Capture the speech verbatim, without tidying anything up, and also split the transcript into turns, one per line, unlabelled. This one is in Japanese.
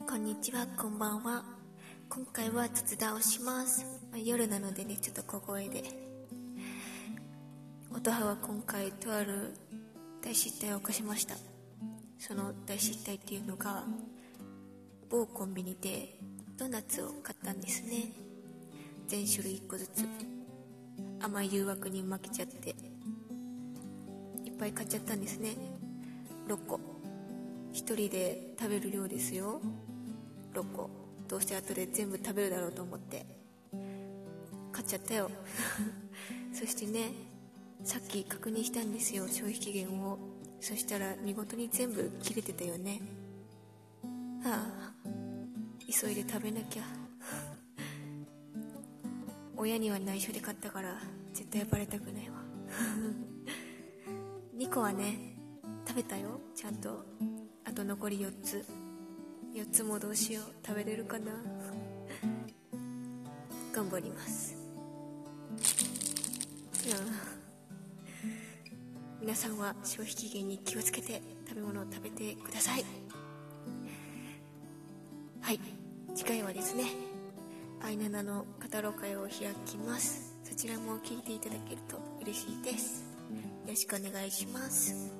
こんにちは、こんばんは。今回は雑談をします。まあ、夜なのでね、ちょっと小声で。音羽は今回とある大失態を犯しました。その大失態っていうのが、某コンビニでドーナツを買ったんですね。全種類いっこずつ。甘い誘惑に負けちゃっていっぱい買っちゃったんですね。ろっこ。ひとりで食べる量ですよ。ろっこ。どうせ後で全部食べるだろうと思って買っちゃったよそしてね、さっき確認したんですよ、消費期限を。そしたら見事に全部切れてたよね。ああ、急いで食べなきゃ親には内緒で買ったから絶対バレたくないわにこはね、食べたよ、ちゃんと。あと残りよっつ。よっつもどうしよう、食べれるかな頑張ります。いや、皆さんは消費期限に気をつけて食べ物を食べてください。はい、次回はですね、アイナナの語ろう会を開きます。そちらも聞いていただけると嬉しいです。よろしくお願いします。